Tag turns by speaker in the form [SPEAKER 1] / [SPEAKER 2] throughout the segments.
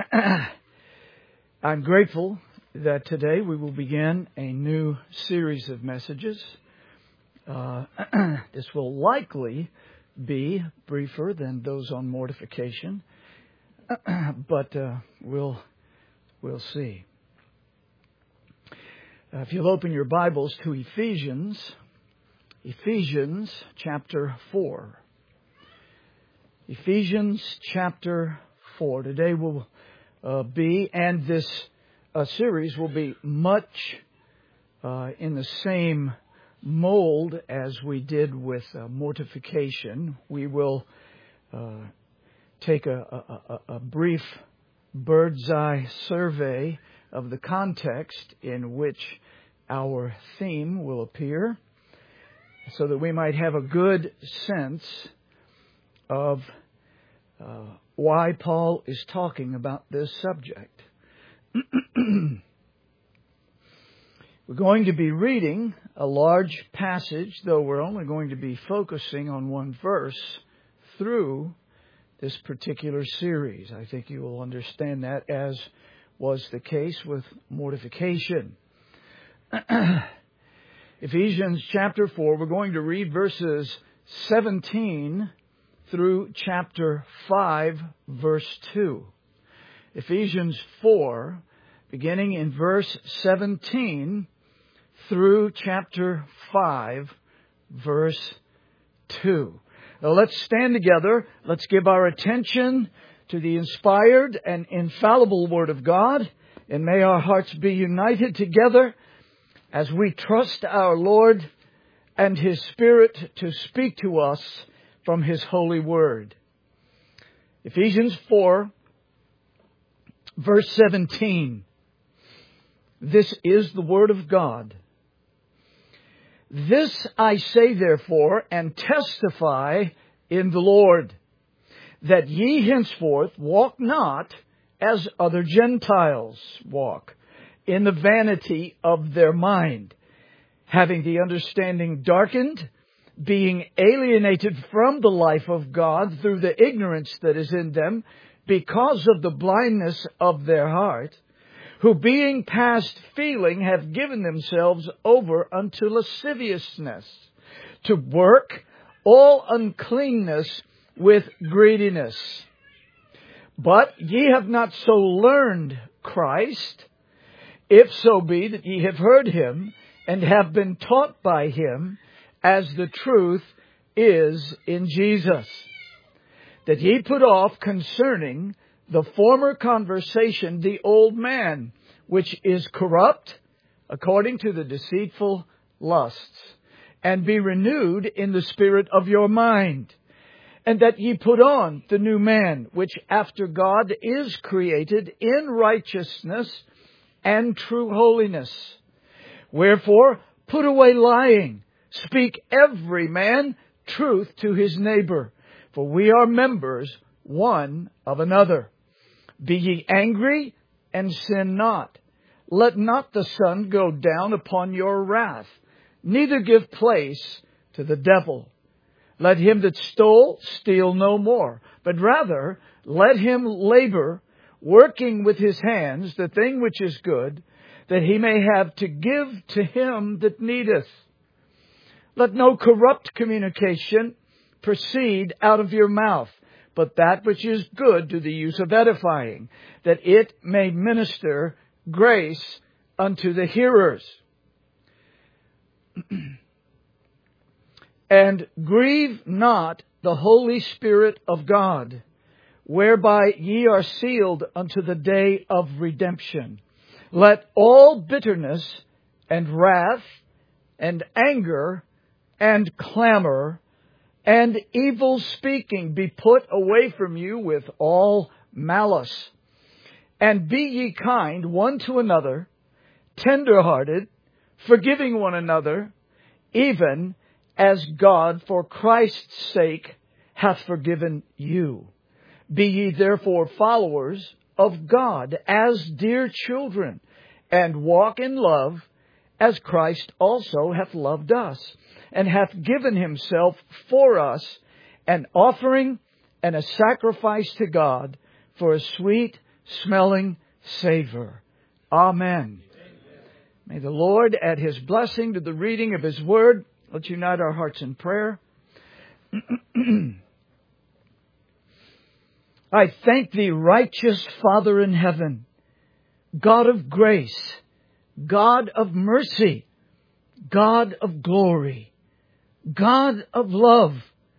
[SPEAKER 1] I'm grateful that today we will begin a new series of messages. This will likely be briefer than those on mortification, but we'll see. If you'll open your Bibles to Ephesians chapter 4. Ephesians chapter 4. Today will and this series will be much in the same mold as we did with mortification. We will take a brief bird's eye survey of the context in which our theme will appear, so that we might have a good sense of why Paul is talking about this subject. We're going to be reading a large passage, though we're only going to be focusing on one verse through this particular series. I think you will understand that, as was the case with mortification. Ephesians chapter 4, we're going to read verses 17 through chapter 5, verse 2. Ephesians 4, beginning in verse 17 through chapter 5, verse 2. Now let's stand together. Let's give our attention to the inspired and infallible Word of God, and may our hearts be united together as we trust our Lord and His Spirit to speak to us from His holy Word. Ephesians 4, verse 17. This is the Word of God. This I say therefore, and testify in the Lord, that ye henceforth walk not as other Gentiles walk, in the vanity of their mind, having the understanding darkened, being alienated from the life of God through the ignorance that is in them, because of the blindness of their heart, who being past feeling have given themselves over unto lasciviousness, to work all uncleanness with greediness. But ye have not so learned Christ, if so be that ye have heard Him, and have been taught by Him, as the truth is in Jesus, that ye put off concerning the former conversation the old man, which is corrupt according to the deceitful lusts, and be renewed in the spirit of your mind, and that ye put on the new man, which after God is created in righteousness and true holiness. Wherefore, put away lying. Speak every man truth to his neighbor, for we are members one of another. Be ye angry, and sin not. Let not the sun go down upon your wrath, neither give place to the devil. Let him that stole steal no more, but rather let him labor, working with his hands the thing which is good, that he may have to give to him that needeth. Let no corrupt communication proceed out of your mouth, but that which is good to the use of edifying, that it may minister grace unto the hearers. And grieve not the Holy Spirit of God, whereby ye are sealed unto the day of redemption. Let all bitterness and wrath and anger and clamor and evil speaking be put away from you with all malice. And be ye kind one to another, tender-hearted, forgiving one another, even as God for Christ's sake hath forgiven you. Be ye therefore followers of God as dear children, and walk in love as Christ also hath loved us, and hath given Himself for us, an offering and a sacrifice to God for a sweet smelling savor. Amen. May the Lord add His blessing to the reading of His Word. Let's unite our hearts in prayer. I thank Thee, righteous Father in heaven, God of grace, God of mercy, God of glory, God of love,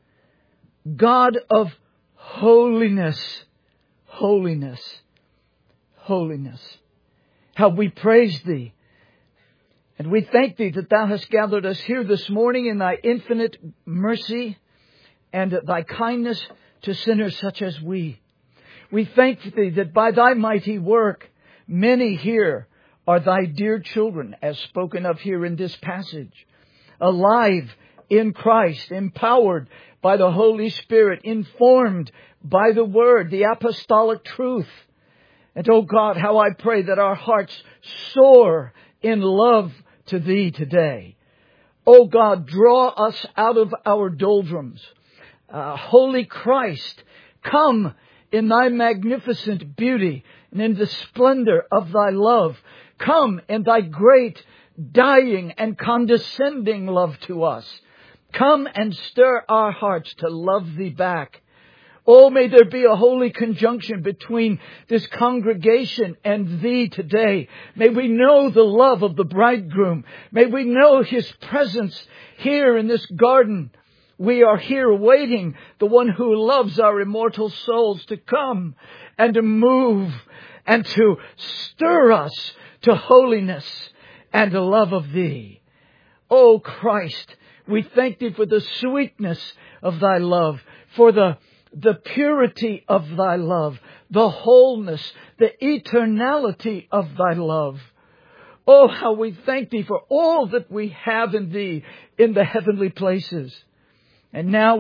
[SPEAKER 1] God of holiness, holiness, holiness. How we praise Thee. And we thank Thee that Thou hast gathered us here this morning in Thy infinite mercy and Thy kindness to sinners such as we. We thank Thee that by Thy mighty work, many here are Thy dear children, as spoken of here in this passage, alive in Christ, empowered by the Holy Spirit, informed by the Word, the apostolic truth. And oh God, how I pray that our hearts soar in love to Thee today. Oh God, draw us out of our doldrums. Holy Christ, come in Thy magnificent beauty and in the splendor of Thy love. Come in Thy great, dying and condescending love to us. Come and stir our hearts to love Thee back. Oh, may there be a holy conjunction between this congregation and Thee today. May we know the love of the bridegroom. May we know His presence here in this garden. We are here waiting the one who loves our immortal souls to come and to move and to stir us to holiness and the love of Thee. Oh Christ, we thank Thee for the sweetness of Thy love, for the purity of Thy love, the wholeness, the eternality of Thy love. Oh, how we thank Thee for all that we have in Thee in the heavenly places. And now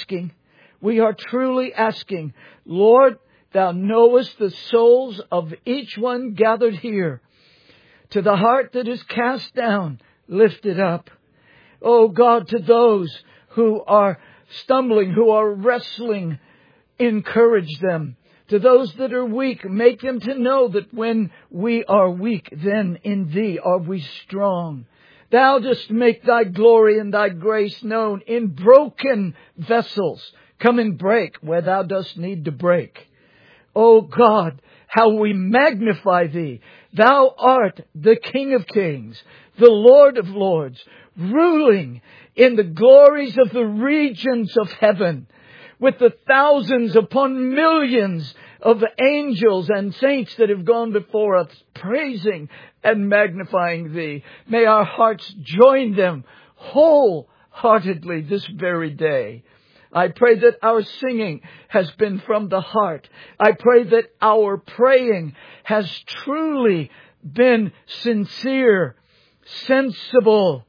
[SPEAKER 1] we are truly asking, Lord, Thou knowest the souls of each one gathered here. To the heart that is cast down, lift it up. Oh God, to those who are stumbling, who are wrestling, encourage them. To those that are weak, make them to know that when we are weak, then in Thee are we strong. Thou dost make Thy glory and Thy grace known in broken vessels. Come and break where Thou dost need to break. O God, how we magnify Thee. Thou art the King of kings, the Lord of lords, ruling in the glories of the regions of heaven, with the thousands upon millions of angels and saints that have gone before us, praising and magnifying Thee. May our hearts join them wholeheartedly this very day. I pray that our singing has been from the heart. I pray that our praying has truly been sincere, sensible,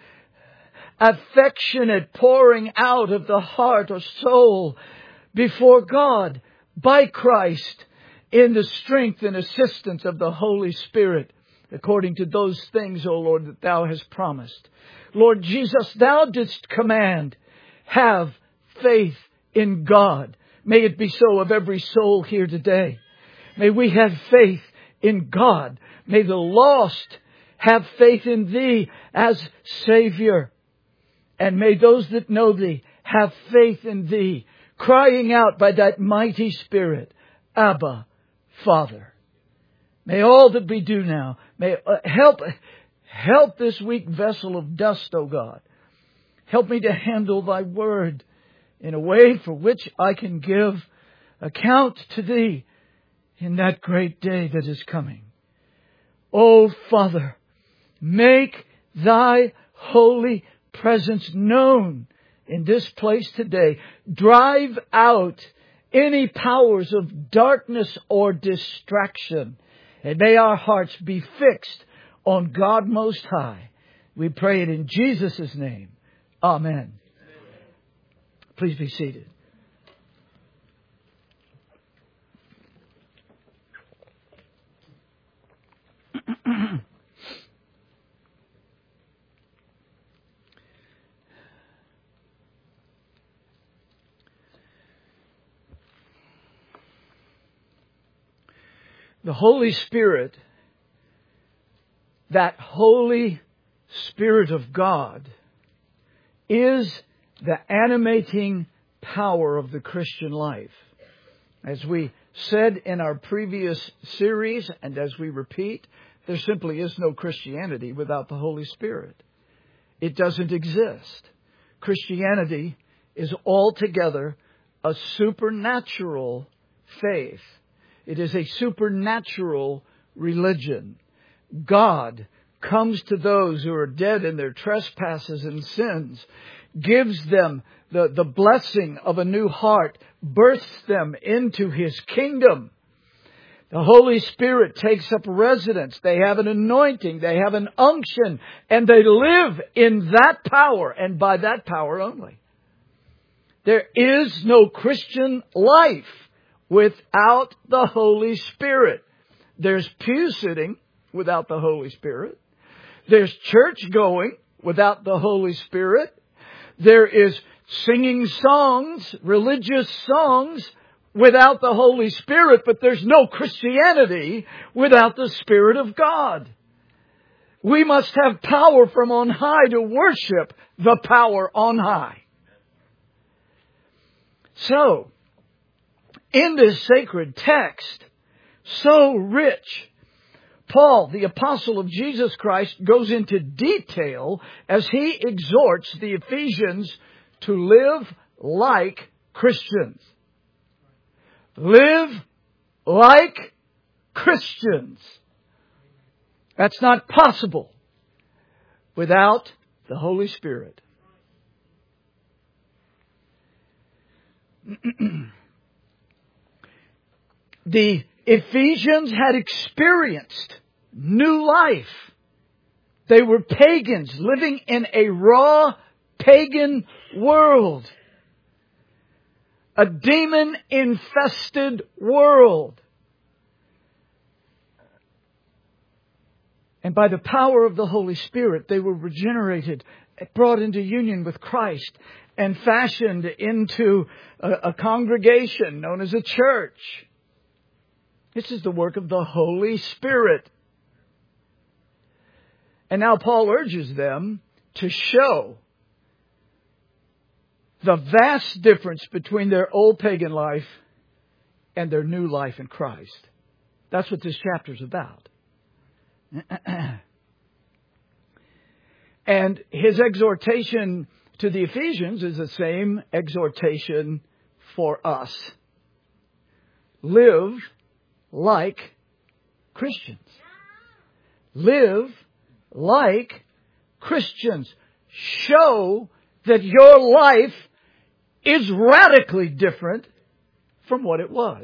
[SPEAKER 1] affectionate, pouring out of the heart or soul before God by Christ in the strength and assistance of the Holy Spirit, according to those things, O Lord, that Thou hast promised. Lord Jesus, Thou didst command, have faith in God. May it be so of every soul here today. May we have faith in God. May the lost have faith in Thee as Savior. And may those that know Thee have faith in Thee, crying out by that mighty Spirit, Abba, Father. May all that we do now, may help this weak vessel of dust, O God. Help me to handle Thy word in a way for which I can give account to Thee in that great day that is coming. O Father, make Thy holy presence known in this place today. Drive out any powers of darkness or distraction. And may our hearts be fixed on God Most High. We pray it in Jesus' name. Amen. Please be seated. The Holy Spirit, that Holy Spirit of God, is the animating power of the Christian life. As we said in our previous series, and as we repeat, there simply is no Christianity without the Holy Spirit. It doesn't exist. Christianity is altogether a supernatural faith. It is a supernatural religion. God comes to those who are dead in their trespasses and sins, gives them the blessing of a new heart, births them into His kingdom. The Holy Spirit takes up residence. They have an anointing. They have an unction. And they live in that power and by that power only. There is no Christian life without the Holy Spirit. There's pew sitting without the Holy Spirit. There's church going without the Holy Spirit. There is singing songs, religious songs, without the Holy Spirit, but there's no Christianity without the Spirit of God. We must have power from on high to worship the power on high. So, in this sacred text, so rich, Paul, the apostle of Jesus Christ, goes into detail as he exhorts the Ephesians to live like Christians. Live like Christians. That's not possible without the Holy Spirit. The Ephesians had experienced new life. They were pagans living in a raw pagan world. A demon-infested world. And by the power of the Holy Spirit, they were regenerated, brought into union with Christ, and fashioned into a congregation known as a church. This is the work of the Holy Spirit. And now Paul urges them to show the vast difference between their old pagan life and their new life in Christ. That's what this chapter is about. And his exhortation to the Ephesians is the same exhortation for us. Live like Christians. Live like Christians. Show that your life is radically different from what it was.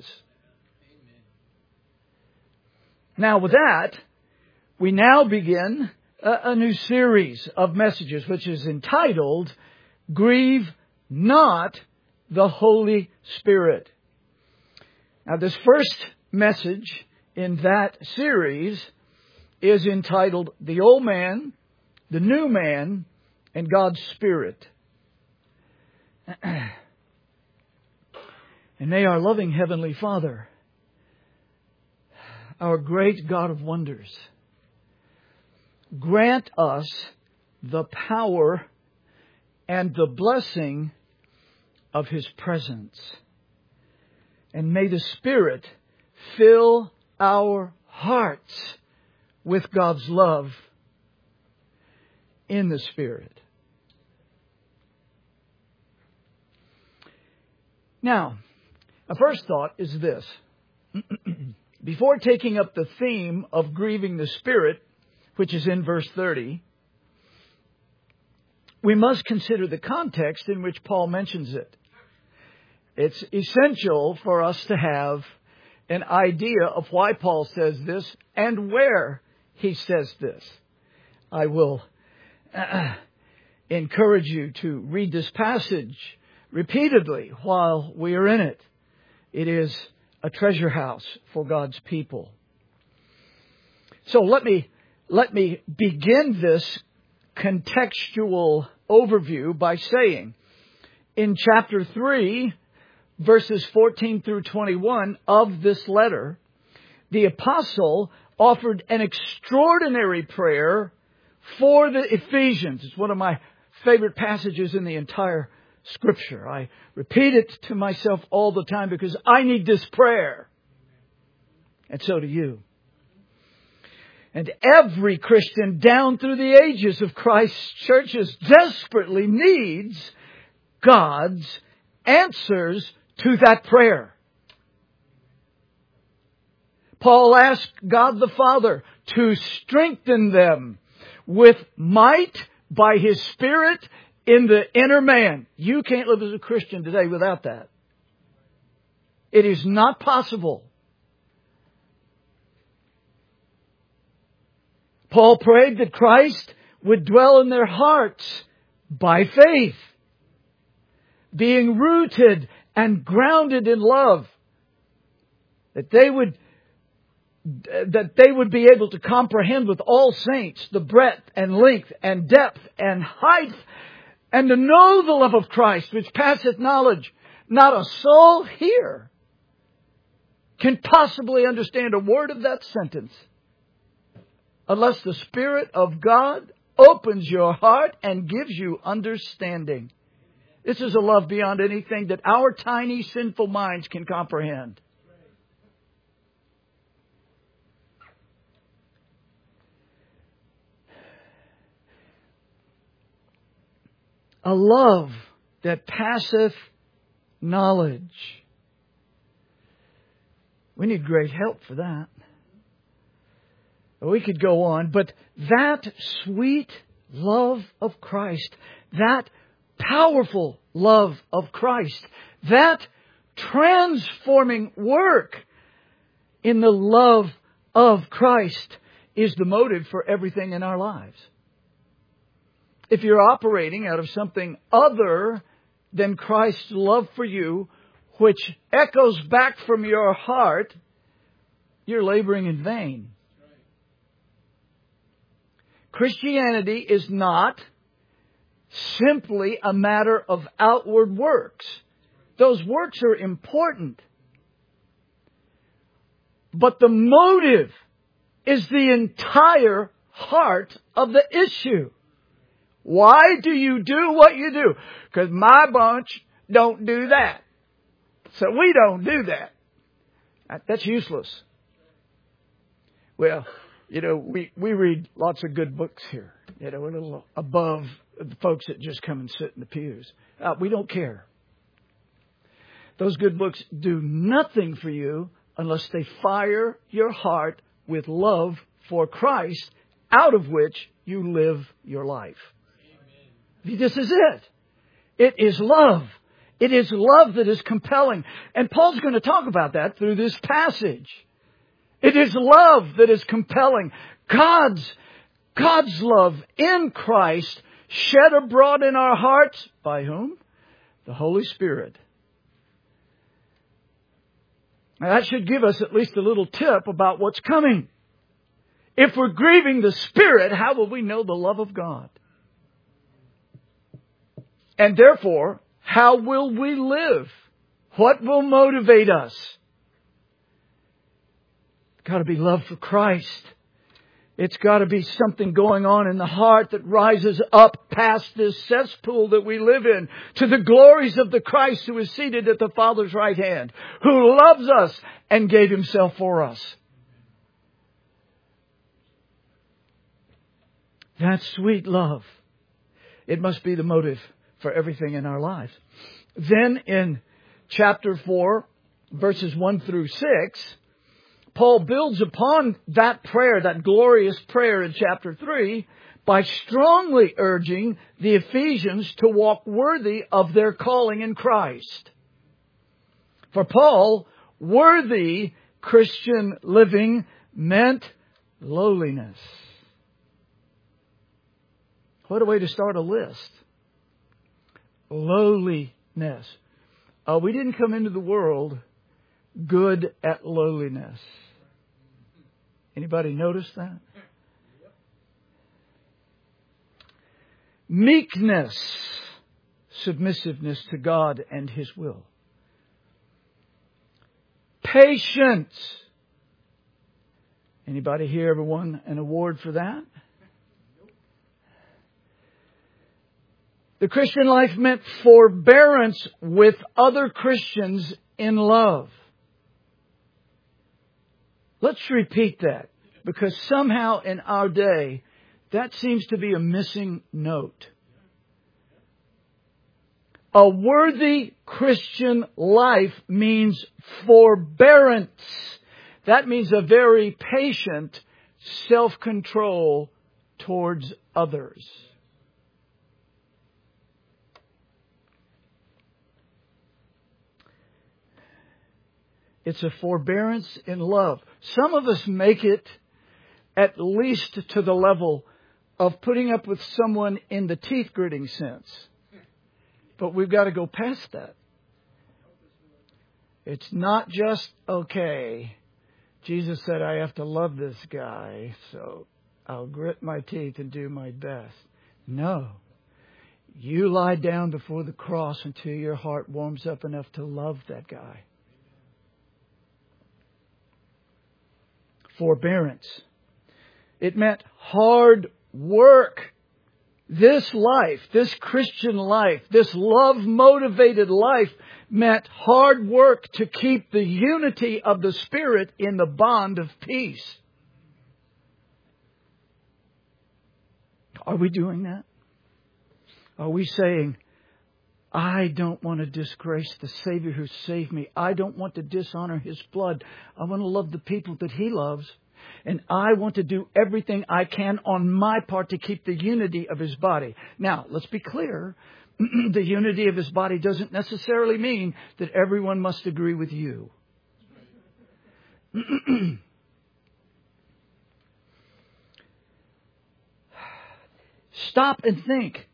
[SPEAKER 1] Now with that, we now begin a new series of messages which is entitled, Grieve Not the Holy Spirit. Now this first message in that series is entitled, The Old Man, the New Man, and God's Spirit. And may our loving Heavenly Father, our great God of wonders, grant us the power and the blessing of His presence. And may the Spirit fill our hearts with God's love in the Spirit. Now, a first thought is this. Before taking up the theme of grieving the Spirit, which is in verse 30, we must consider the context in which Paul mentions it. It's essential for us to have an idea of why Paul says this and where he says this. I will encourage you to read this passage repeatedly while we are in it. It is a treasure house for God's people. So let me begin this contextual overview by saying, in chapter 3, verses 14 through 21 of this letter, the apostle offered an extraordinary prayer for the Ephesians. It's one of my favorite passages in the entire Scripture. I repeat it to myself all the time because I need this prayer. And so do you. And every Christian down through the ages of Christ's churches desperately needs God's answers to that prayer. Paul asked God the Father to strengthen them with might by His Spirit in the inner man. You can't live as a Christian today without that. It is not possible. Paul prayed that Christ would dwell in their hearts by faith, being rooted and grounded in love, that they would be able to comprehend with all saints the breadth and length and depth and height, and to know the love of Christ which passeth knowledge. Not a soul here can possibly understand a word of that sentence unless the Spirit of God opens your heart and gives you understanding. This is a love beyond anything that our tiny sinful minds can comprehend. A love that passeth knowledge. We need great help for that. We could go on, but that sweet love of Christ, that powerful love of Christ, that transforming work in the love of Christ is the motive for everything in our lives. If you're operating out of something other than Christ's love for you, which echoes back from your heart, you're laboring in vain. Christianity is not simply a matter of outward works. Those works are important. But the motive is the entire heart of the issue. Why do you do what you do? Because my bunch don't do that. So we don't do that. That's useless. Well, we read lots of good books here. We're a little above the folks that just come and sit in the pews. We don't care. Those good books do nothing for you unless they fire your heart with love for Christ, out of which you live your life. Amen. This is it. It is love. It is love that is compelling. And Paul's going to talk about that through this passage. It is love that is compelling. God's love in Christ shed abroad in our hearts. By whom? The Holy Spirit. Now that should give us at least a little tip about what's coming. If we're grieving the Spirit, how will we know the love of God? And therefore, how will we live? What will motivate us? It's got to be love for Christ. It's got to be something going on in the heart that rises up past this cesspool that we live in to the glories of the Christ who is seated at the Father's right hand, who loves us and gave Himself for us. That sweet love. It must be the motive for everything in our lives. Then in chapter 4, verses 1 through 6, Paul builds upon that prayer, that glorious prayer in chapter 3, by strongly urging the Ephesians to walk worthy of their calling in Christ. For Paul, worthy Christian living meant lowliness. What a way to start a list. Lowliness. We didn't come into the world good at lowliness. Anybody notice that? Meekness, submissiveness to God and His will. Patience, Anybody here ever won an award for that? The Christian life meant forbearance with other Christians in love. Let's repeat that, because somehow in our day, that seems to be a missing note. A worthy Christian life means forbearance. That means a very patient self-control towards others. It's a forbearance in love. Some of us make it at least to the level of putting up with someone in the teeth gritting sense. But we've got to go past that. It's not just, okay, Jesus said I have to love this guy, so I'll grit my teeth and do my best. No. You lie down before the cross until your heart warms up enough to love that guy. Forbearance. It meant hard work. This life, this Christian life, this love-motivated life meant hard work to keep the unity of the Spirit in the bond of peace. Are we doing that? Are we saying, I don't want to disgrace the Savior who saved me. I don't want to dishonor His blood. I want to love the people that He loves. And I want to do everything I can on my part to keep the unity of His body. Now, let's be clear. The unity of His body doesn't necessarily mean that everyone must agree with you. Stop and think.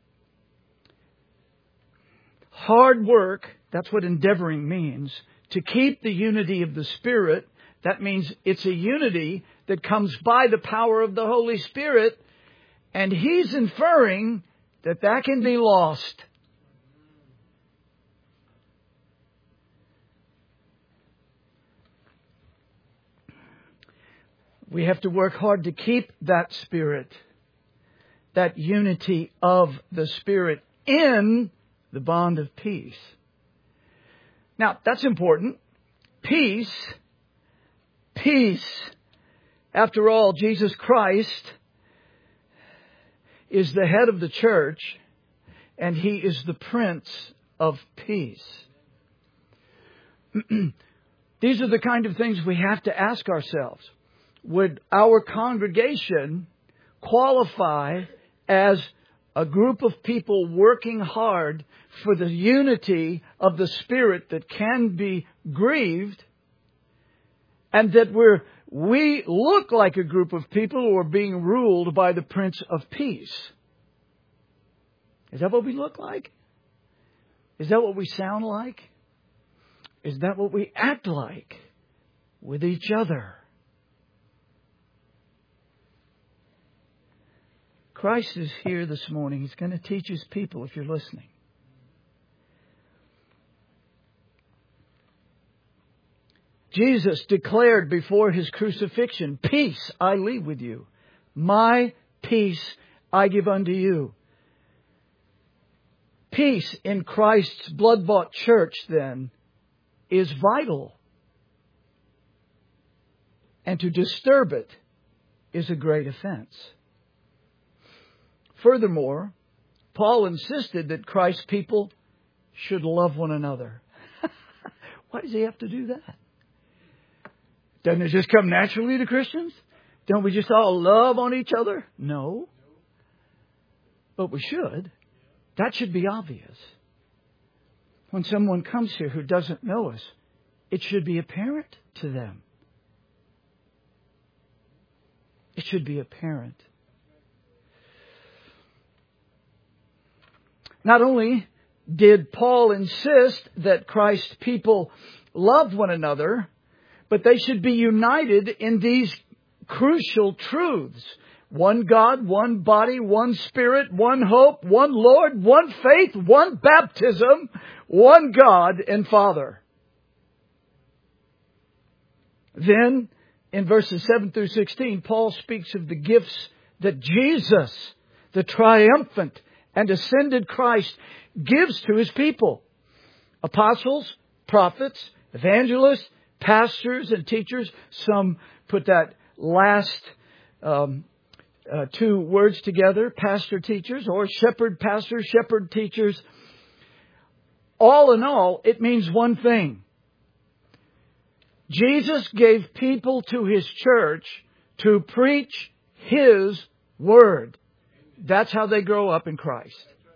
[SPEAKER 1] Hard work, that's what endeavoring means. To keep the unity of the Spirit, that means it's a unity that comes by the power of the Holy Spirit. And he's inferring that that can be lost. We have to work hard to keep that Spirit, that unity of the Spirit in the bond of peace. Now, that's important. Peace. After all, Jesus Christ is the head of the church, and He is the Prince of Peace. These are the kind of things we have to ask ourselves. Would our congregation qualify as a group of people working hard for the unity of the Spirit that can be grieved, and that we look like a group of people who are being ruled by the Prince of Peace? Is that what we look like? Is that what we sound like? Is that what we act like with each other? Christ is here this morning. He's going to teach His people if you're listening. Jesus declared before His crucifixion, peace I leave with you. My peace I give unto you. Peace in Christ's blood-bought church, then, is vital. And to disturb it is a great offense. Furthermore, Paul insisted that Christ's people should love one another. Why does he have to do that? Doesn't it just come naturally to Christians? Don't we just all love on each other? No. But we should. That should be obvious. When someone comes here who doesn't know us, it should be apparent to them. It should be apparent. Not only did Paul insist that Christ's people love one another, but they should be united in these crucial truths. One God, one body, one Spirit, one hope, one Lord, one faith, one baptism, one God and Father. Then in verses 7 through 16, Paul speaks of the gifts that Jesus, the triumphant and ascended Christ, gives to His people. Apostles, prophets, evangelists, pastors, and teachers. Some put that last two words together, pastor teachers, or shepherd pastors, shepherd teachers. All in all, it means one thing. Jesus gave people to His church to preach His Word. That's how they grow up in Christ.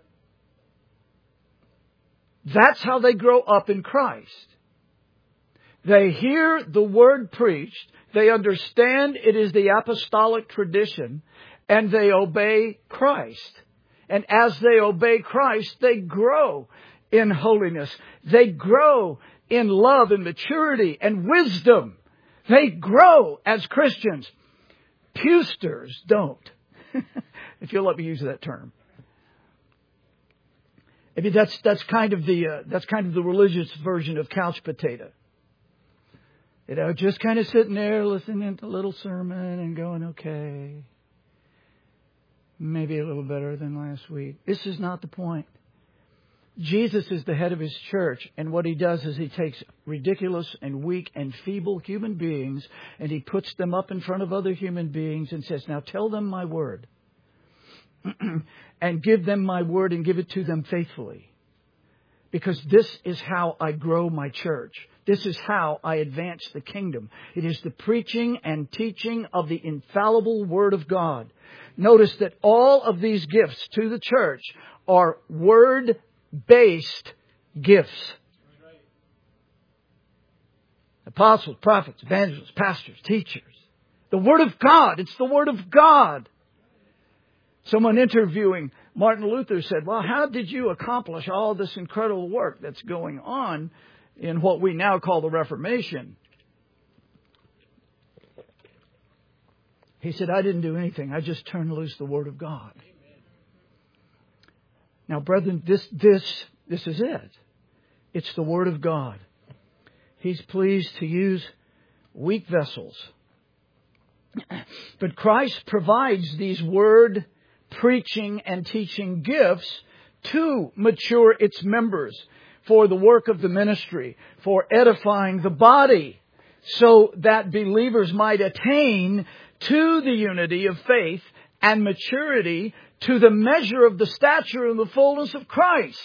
[SPEAKER 1] That's how they grow up in Christ. They hear the Word preached, they understand it is the apostolic tradition, and they obey Christ. And as they obey Christ, they grow in holiness. They grow in love and maturity and wisdom. They grow as Christians. Pewsters don't. If you'll let me use that term. I mean, that's kind of the religious version of couch potato. You know, just kind of sitting there listening to a little sermon and going, okay, maybe a little better than last week. This is not the point. Jesus is the head of His church, and what He does is He takes ridiculous and weak and feeble human beings and He puts them up in front of other human beings and says, now tell them my word. And give them my word and give it to them faithfully. Because this is how I grow my church. This is how I advance the kingdom. It is the preaching and teaching of the infallible Word of God. Notice that all of these gifts to the church are Word-based gifts. Apostles, prophets, evangelists, pastors, teachers. The Word of God. It's the Word of God. Someone interviewing Martin Luther said, well, how did you accomplish all this incredible work that's going on in what we now call the Reformation? He said, I didn't do anything. I just turned loose the Word of God. Now, brethren, this is it. It's the Word of God. He's pleased to use weak vessels. But Christ provides these Word preaching and teaching gifts to mature its members for the work of the ministry, for edifying the body, so that believers might attain to the unity of faith and maturity to the measure of the stature and the fullness of Christ.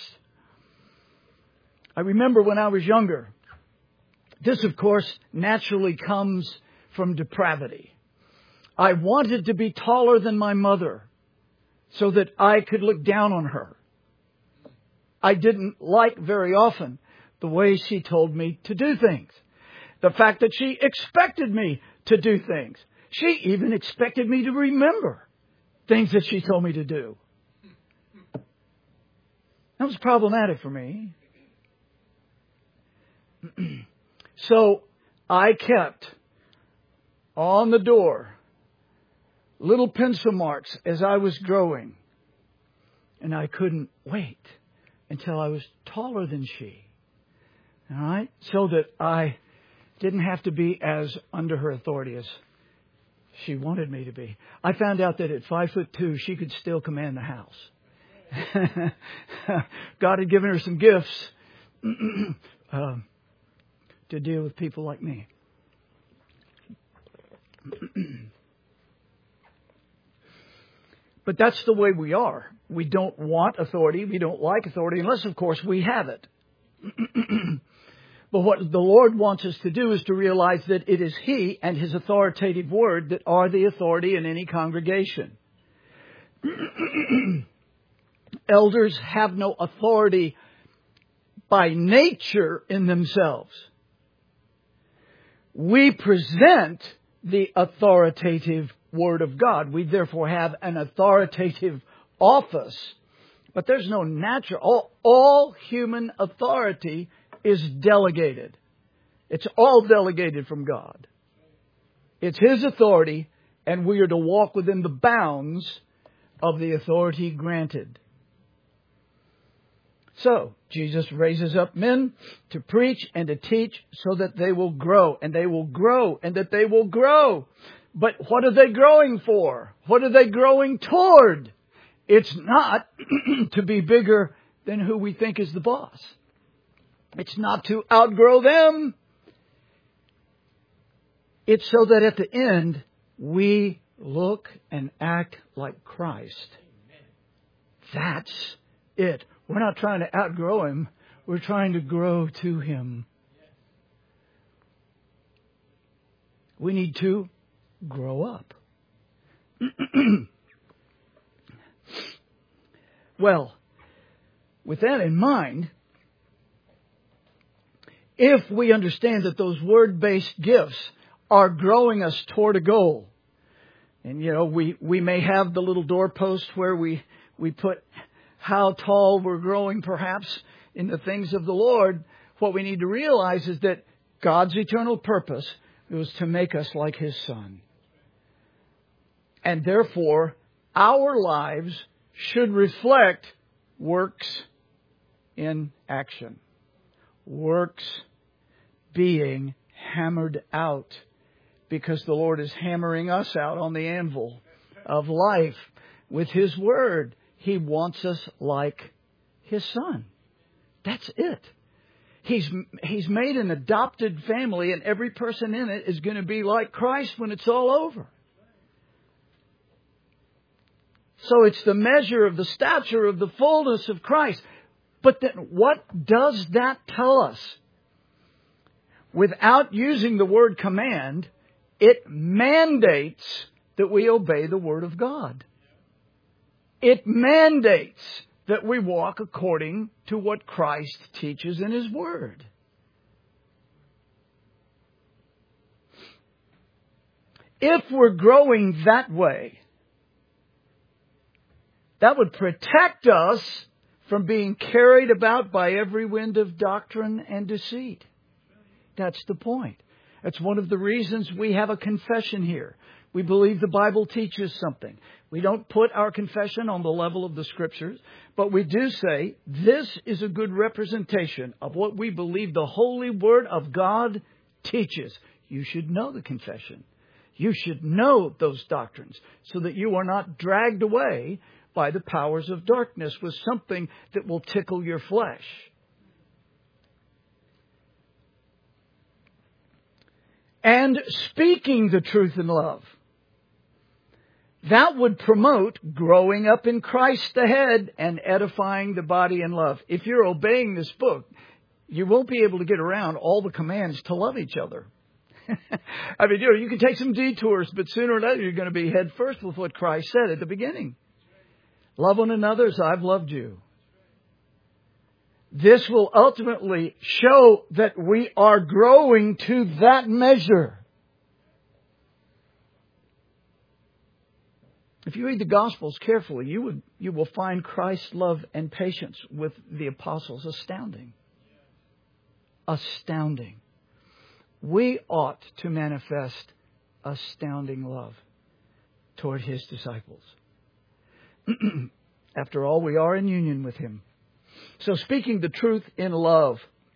[SPEAKER 1] I remember when I was younger, this of course naturally comes from depravity. I wanted to be taller than my mother so that I could look down on her. I didn't like very often the way she told me to do things. The fact that she expected me to do things. She even expected me to remember things that she told me to do. That was problematic for me. So I kept on the door little pencil marks as I was growing. And I couldn't wait until I was taller than she. All right? So that I didn't have to be as under her authority as she wanted me to be. I found out that at 5'2", she could still command the house. God had given her some gifts to deal with people like me. But that's the way we are. We don't want authority. We don't like authority unless, of course, we have it. But what the Lord wants us to do is to realize that it is He and His authoritative Word that are the authority in any congregation. Elders have no authority by nature in themselves. We present the authoritative Word of God. We therefore have an authoritative office. But there's no natural. All human authority is delegated. It's all delegated from God. It's His authority, and we are to walk within the bounds of the authority granted. So, Jesus raises up men to preach and to teach so that they will grow, and they will grow, and that they will grow. But what are they growing for? What are they growing toward? It's not to be bigger than who we think is the boss. It's not to outgrow them. It's so that at the end, we look and act like Christ. That's it. We're not trying to outgrow Him. We're trying to grow to Him. We need to grow up. Well, with that in mind, if we understand that those word-based gifts are growing us toward a goal, and we may have the little doorpost where we put how tall we're growing perhaps in the things of the Lord, what we need to realize is that God's eternal purpose was to make us like His Son. And therefore, our lives should reflect works in action. Works being hammered out because the Lord is hammering us out on the anvil of life with His Word. He wants us like His Son. That's it. He's made an adopted family, and every person in it is going to be like Christ when it's all over. So it's the measure of the stature of the fullness of Christ. But then what does that tell us? Without using the word command, it mandates that we obey the Word of God. It mandates that we walk according to what Christ teaches in His Word. If we're growing that way, that would protect us from being carried about by every wind of doctrine and deceit. That's the point. That's one of the reasons we have a confession here. We believe the Bible teaches something. We don't put our confession on the level of the Scriptures, but we do say this is a good representation of what we believe the Holy Word of God teaches. You should know the confession. You should know those doctrines so that you are not dragged away by the powers of darkness with something that will tickle your flesh. And speaking the truth in love. That would promote growing up in Christ ahead and edifying the body in love. If you're obeying this book, you won't be able to get around all the commands to love each other. I mean, you can take some detours, but sooner or later you're going to be head first with what Christ said at the beginning. Love one another as I've loved you. This will ultimately show that we are growing to that measure. If you read the Gospels carefully, you will find Christ's love and patience with the apostles astounding. Astounding. We ought to manifest astounding love toward His disciples. After all, we are in union with Him. So speaking the truth in love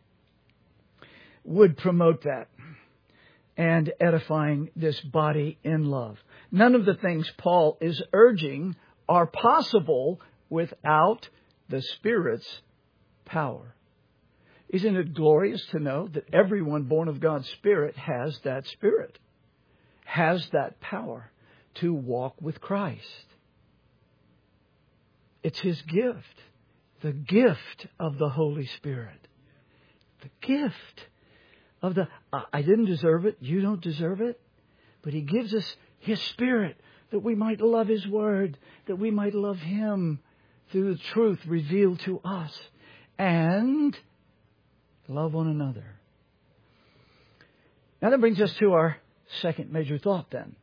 [SPEAKER 1] would promote that and edifying this body in love. None of the things Paul is urging are possible without the Spirit's power. Isn't it glorious to know that everyone born of God's Spirit has that Spirit, has that power to walk with Christ? It's His gift, the gift of the Holy Spirit. The gift of the, I didn't deserve it, you don't deserve it, but He gives us His Spirit that we might love His Word, that we might love Him through the truth revealed to us, and love one another. Now that brings us to our second major thought then.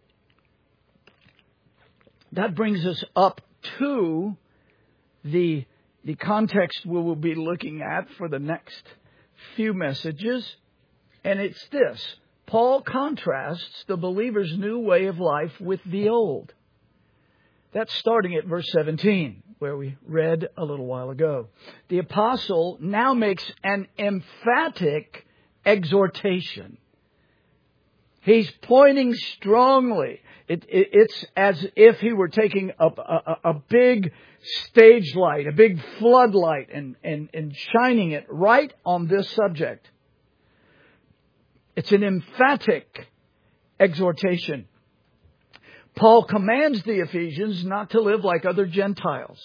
[SPEAKER 1] That brings us up to the context we will be looking at for the next few messages. And it's this. Paul contrasts the believer's new way of life with the old. That's starting at verse 17. where we read a little while ago. The apostle now makes an emphatic exhortation. He's pointing strongly. It's as if he were taking a big stage light, a big floodlight, and shining it right on this subject. It's an emphatic exhortation. Paul commands the Ephesians not to live like other Gentiles.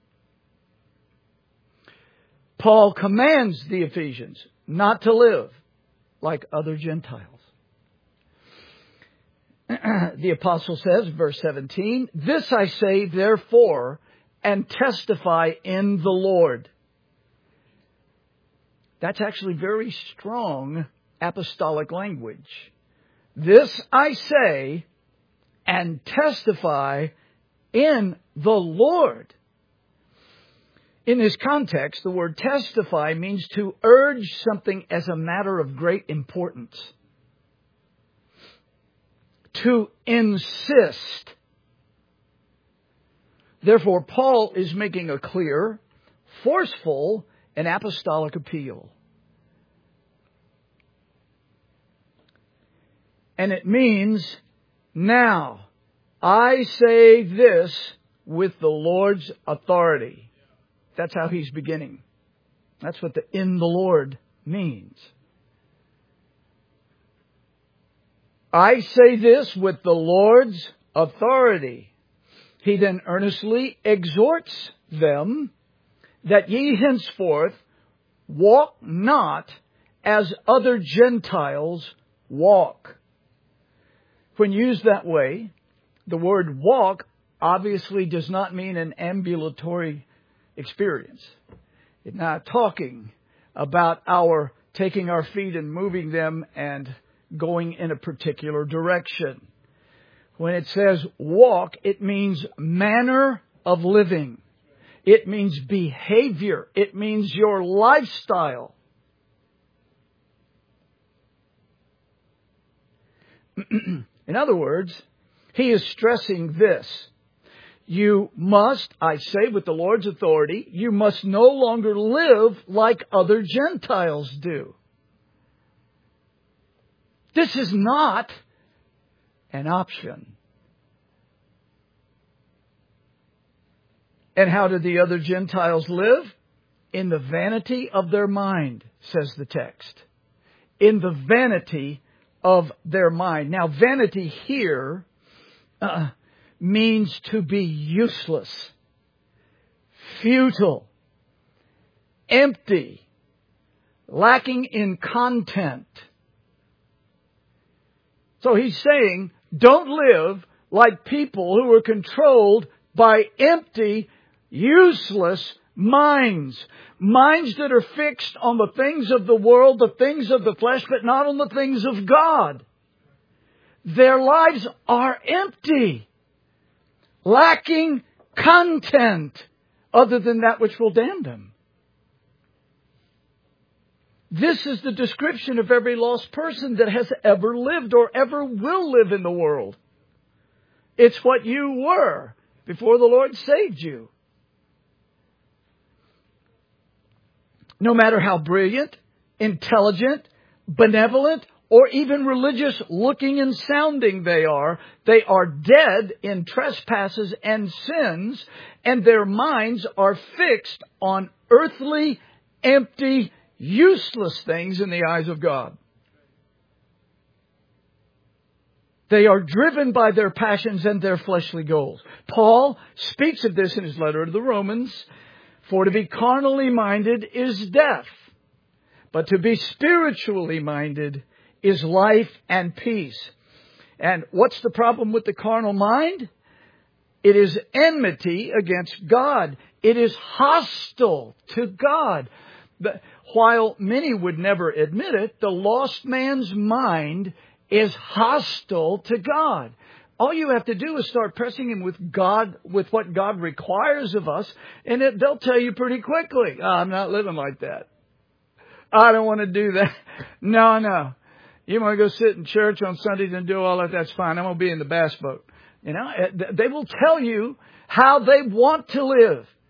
[SPEAKER 1] Paul commands the Ephesians not to live like other Gentiles. The apostle says, verse 17, "This I say, therefore, and testify in the Lord." That's actually very strong apostolic language. This I say, and testify in the Lord. In this context, the word testify means to urge something as a matter of great importance. To insist. Therefore, Paul is making a clear, forceful, and apostolic appeal. And it means, now, I say this with the Lord's authority. That's how he's beginning. That's what the "in the Lord" means. I say this with the Lord's authority. He then earnestly exhorts them that ye henceforth walk not as other Gentiles walk. When used that way, the word walk obviously does not mean an ambulatory experience. It's not talking about our taking our feet and moving them and going in a particular direction. When it says walk, it means manner of living. It means behavior. It means your lifestyle. In other words, he is stressing this. You must, I say with the Lord's authority, you must no longer live like other Gentiles do. This is not an option. And how did the other Gentiles live? In the vanity of their mind, says the text. In the vanity of their mind. Now, vanity here means to be useless, futile, empty, lacking in content. So he's saying, don't live like people who are controlled by empty, useless minds. Minds that are fixed on the things of the world, the things of the flesh, but not on the things of God. Their lives are empty, lacking content other than that which will damn them. This is the description of every lost person that has ever lived or ever will live in the world. It's what you were before the Lord saved you. No matter how brilliant, intelligent, benevolent, or even religious looking and sounding they are dead in trespasses and sins, and their minds are fixed on earthly, empty, useless things in the eyes of God. They are driven by their passions and their fleshly goals. Paul speaks of this in his letter to the Romans. For to be carnally minded is death, but to be spiritually minded is life and peace. And what's the problem with the carnal mind? It is enmity against God. It is hostile to God. While many would never admit it, the lost man's mind is hostile to God. All you have to do is start pressing him with God, with what God requires of us, and they'll tell you pretty quickly, I'm not living like that. I don't want to do that. No. You want to go sit in church on Sundays and do all that, that's fine. I'm going to be in the bass boat. You know, they will tell you how they want to live.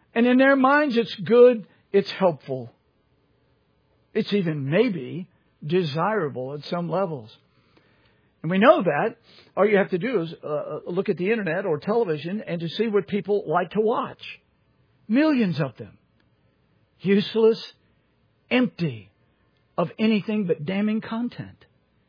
[SPEAKER 1] And in their minds, it's good, it's helpful. It's even maybe desirable at some levels. And we know that. All you have to do is look at the internet or television and to see what people like to watch. Millions of them. Useless, empty of anything but damning content.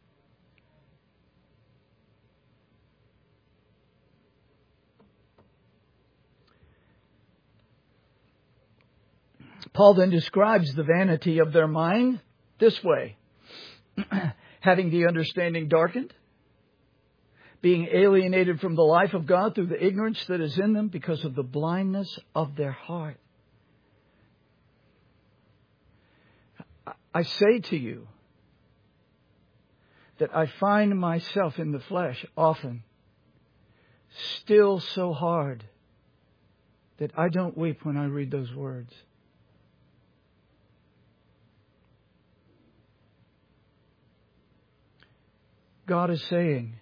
[SPEAKER 1] Paul then describes the vanity of their mind this way. Having the understanding darkened, being alienated from the life of God through the ignorance that is in them because of the blindness of their heart. I say to you that I find myself in the flesh often still so hard that I don't weep when I read those words. God is saying,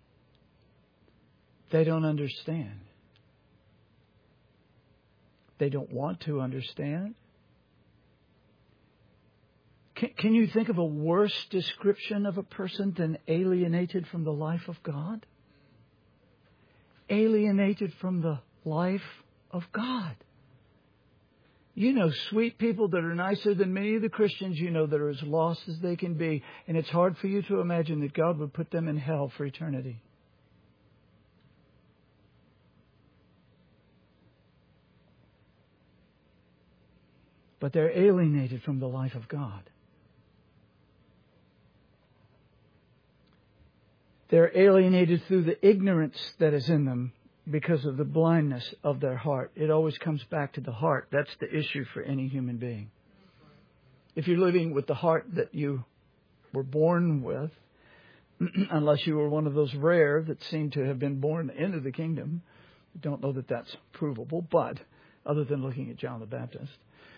[SPEAKER 1] they don't understand. They don't want to understand. Can you think of a worse description of a person than alienated from the life of God? Alienated from the life of God. You know sweet people that are nicer than many of the Christians you know that are as lost as they can be. And it's hard for you to imagine that God would put them in hell for eternity. But they're alienated from the life of God. They're alienated through the ignorance that is in them because of the blindness of their heart. It always comes back to the heart. That's the issue for any human being. If you're living with the heart that you were born with, unless you were one of those rare that seem to have been born into the kingdom, I don't know that that's provable, but other than looking at John the Baptist.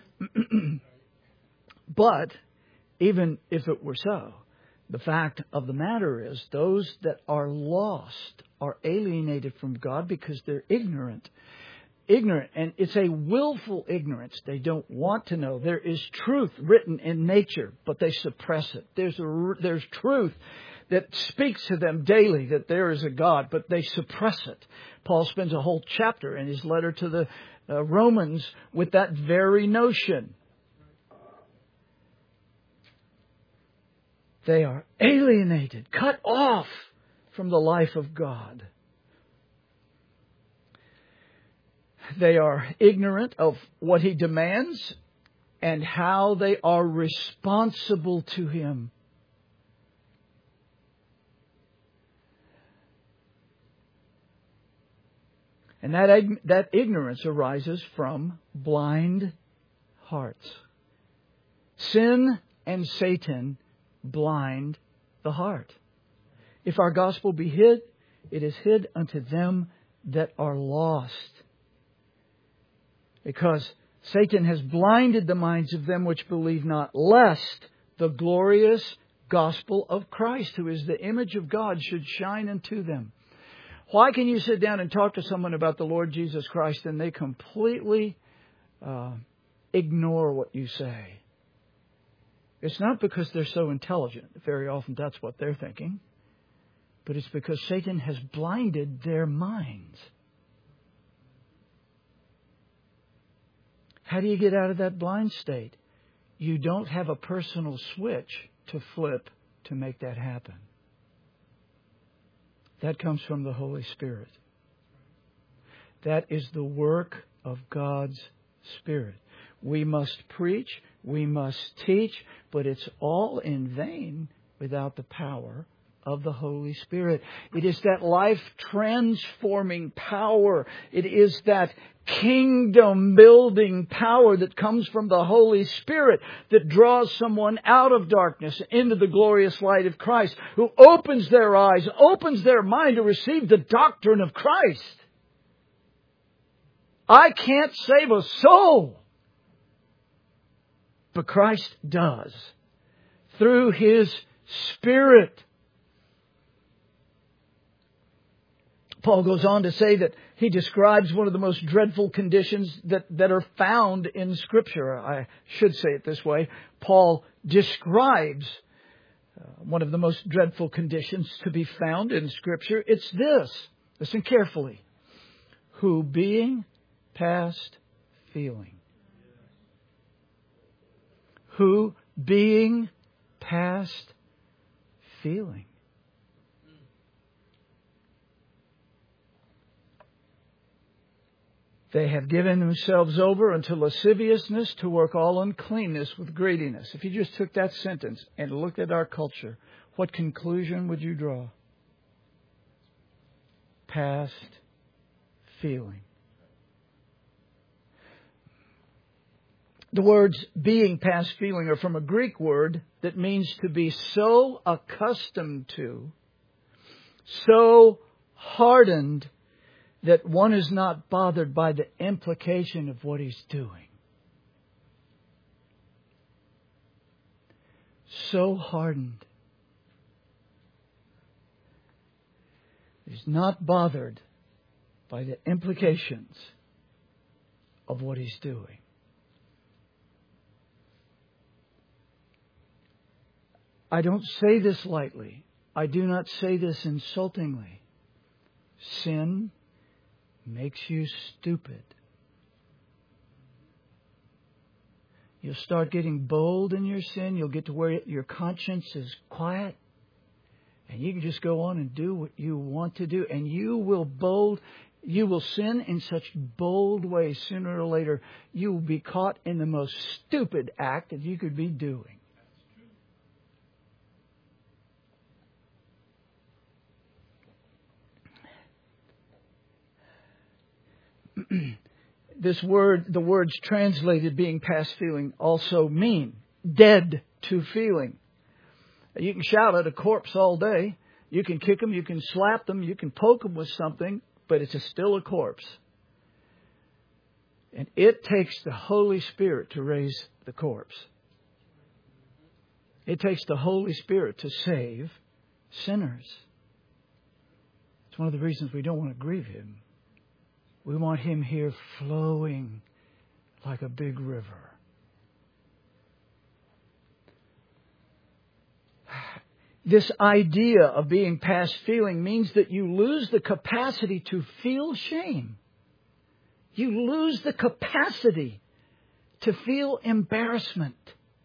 [SPEAKER 1] But even if it were so, the fact of the matter is those that are lost are alienated from God because they're ignorant. And it's a willful ignorance. They don't want to know. There is truth written in nature, but they suppress it. There's truth that speaks to them daily that there is a God, but they suppress it. Paul spends a whole chapter in his letter to the Romans with that very notion. They are alienated, cut off from the life of God. They are ignorant of what He demands and how they are responsible to Him. And that ignorance arises from blind hearts. Sin and Satan blind the heart. If our gospel be hid, it is hid unto them that are lost. Because Satan has blinded the minds of them which believe not, lest the glorious gospel of Christ, who is the image of God, should shine unto them. Why can you sit down and talk to someone about the Lord Jesus Christ and they completely ignore what you say? It's not because they're so intelligent. Very often that's what they're thinking. But it's because Satan has blinded their minds. How do you get out of that blind state? You don't have a personal switch to flip to make that happen. That comes from the Holy Spirit. That is the work of God's Spirit. We must preach, we must teach, but it's all in vain without the power of the Holy Spirit. It is that life-transforming power. It is that kingdom-building power that comes from the Holy Spirit that draws someone out of darkness into the glorious light of Christ, who opens their eyes, opens their mind to receive the doctrine of Christ. I can't save a soul, but Christ does through His Spirit. Paul goes on to say that he describes one of the most dreadful conditions that are found in Scripture. I should say it this way. Paul describes one of the most dreadful conditions to be found in Scripture. It's this. Listen carefully. Who being past feeling. Who being past feeling. They have given themselves over unto lasciviousness to work all uncleanness with greediness. If you just took that sentence and looked at our culture, what conclusion would you draw? Past feeling. The words being past feeling are from a Greek word that means to be so accustomed to, so hardened, that one is not bothered by the implication of what he's doing. So hardened. He's not bothered by the implications of what he's doing. I don't say this lightly. I do not say this insultingly. Sin makes you stupid. You'll start getting bold in your sin. You'll get to where your conscience is quiet. And you can just go on and do what you want to do. And you will sin in such bold ways. Sooner or later, you will be caught in the most stupid act that you could be doing. The words translated being past feeling also mean dead to feeling. You can shout at a corpse all day. You can kick them, you can slap them, you can poke them with something, but it's still a corpse. And it takes the Holy Spirit to raise the corpse. It takes the Holy Spirit to save sinners. It's one of the reasons we don't want to grieve Him. We want Him here flowing like a big river. This idea of being past feeling means that you lose the capacity to feel shame. You lose the capacity to feel embarrassment.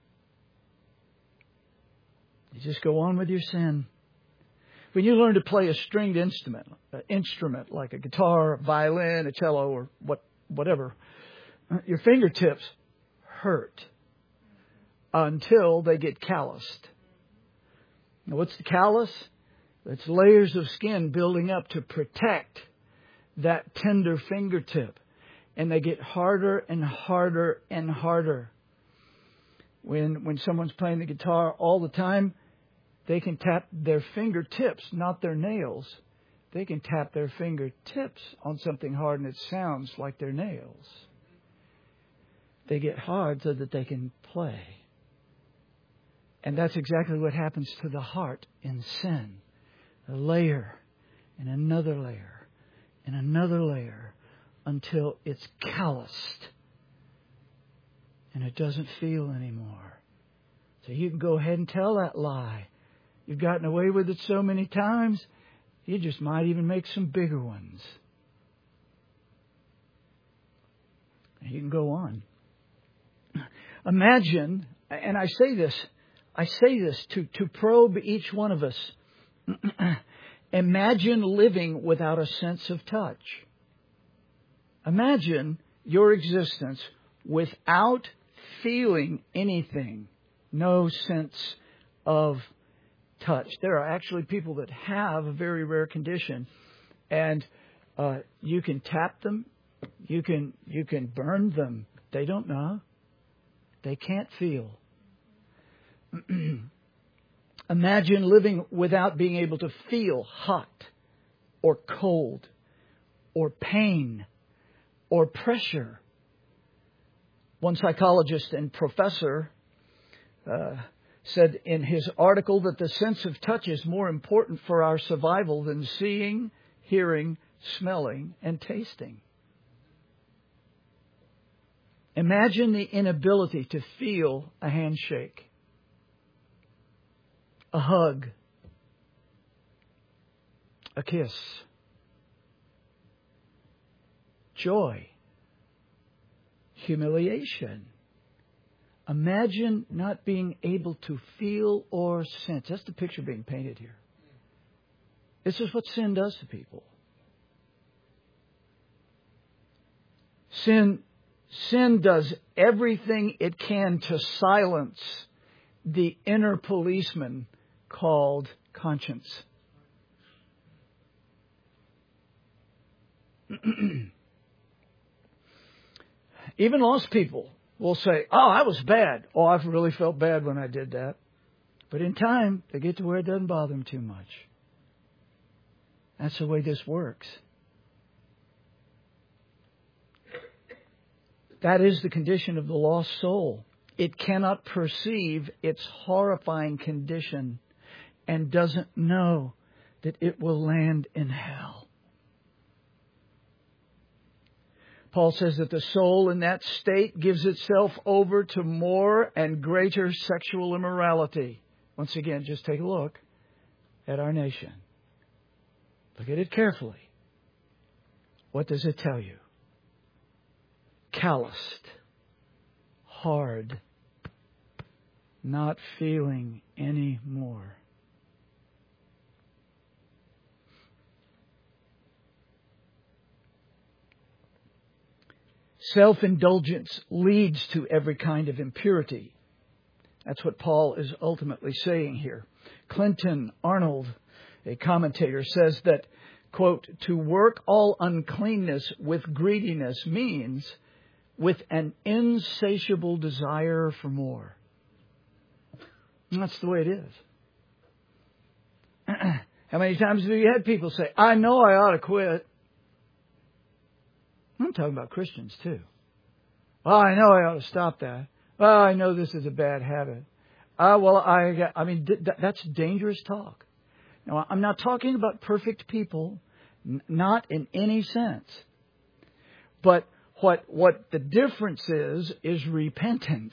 [SPEAKER 1] You just go on with your sin. When you learn to play a stringed instrument like a guitar, a violin, a cello, or whatever, your fingertips hurt until they get calloused. Now, what's the callus? It's layers of skin building up to protect that tender fingertip. And they get harder and harder and harder. When someone's playing the guitar all the time, they can tap their fingertips, not their nails. They can tap their fingertips on something hard and it sounds like their nails. They get hard so that they can play. And that's exactly what happens to the heart in sin. A layer and another layer and another layer until it's calloused and it doesn't feel anymore. So you can go ahead and tell that lie. You've gotten away with it so many times, you just might even make some bigger ones. You can go on. Imagine, and I say this to probe each one of us. Imagine living without a sense of touch. Imagine your existence without feeling anything. No sense of touch. There are actually people that have a very rare condition, and you can tap them, you can burn them. They don't know. They can't feel. Imagine living without being able to feel hot or cold or pain or pressure. One psychologist and professor said in his article that the sense of touch is more important for our survival than seeing, hearing, smelling, and tasting. Imagine the inability to feel a handshake, a hug, a kiss, joy, humiliation. Imagine not being able to feel or sense. That's the picture being painted here. This is what sin does to people. Sin does everything it can to silence the inner policeman called conscience. Even lost people will say, "Oh, I was bad. Oh, I've really felt bad when I did that." But in time, they get to where it doesn't bother them too much. That's the way this works. That is the condition of the lost soul. It cannot perceive its horrifying condition and doesn't know that it will land in hell. Paul says that the soul in that state gives itself over to more and greater sexual immorality. Once again, just take a look at our nation. Look at it carefully. What does it tell you? Calloused, hard, not feeling any more. Self-indulgence leads to every kind of impurity. That's what Paul is ultimately saying here. Clinton Arnold, a commentator, says that, quote, to work all uncleanness with greediness means with an insatiable desire for more. And that's the way it is. How many times have you had people say, "I know I ought to quit"? I'm talking about Christians too. "Oh, I know I ought to stop that. Oh, I know this is a bad habit. That's dangerous talk. Now, I'm not talking about perfect people, not in any sense. But what the difference is repentance.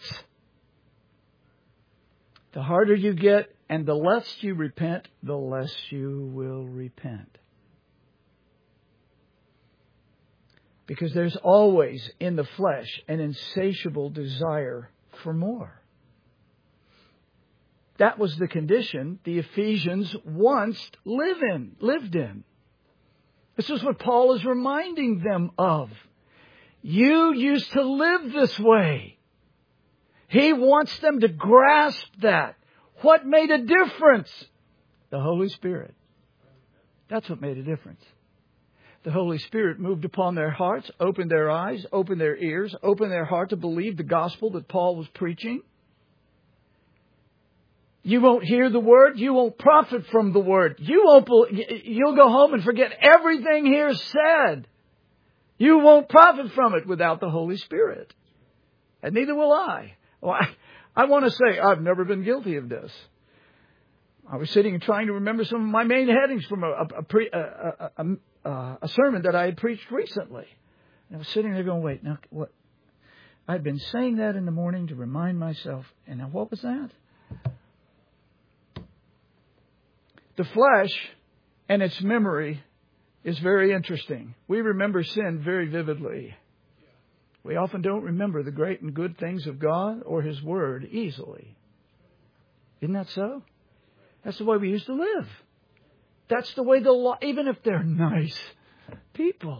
[SPEAKER 1] The harder you get and the less you repent, the less you will repent. Because there's always in the flesh an insatiable desire for more. That was the condition the Ephesians once lived in. This is what Paul is reminding them of. You used to live this way. He wants them to grasp that. What made a difference? The Holy Spirit. That's what made a difference. The Holy Spirit moved upon their hearts, opened their eyes, opened their ears, opened their heart to believe the gospel that Paul was preaching. You won't hear the word. You won't profit from the word. You'll go home and forget everything here said. You won't profit from it without the Holy Spirit. And neither will I. Well, I want to say I've never been guilty of this. I was sitting and trying to remember some of my main headings from a sermon that I had preached recently. And I was sitting there going, wait, now what? I'd been saying that in the morning to remind myself. And now what was that? The flesh and its memory is very interesting. We remember sin very vividly. We often don't remember the great and good things of God or His Word easily. Isn't that so? That's the way we used to live. That's the way even if they're nice people.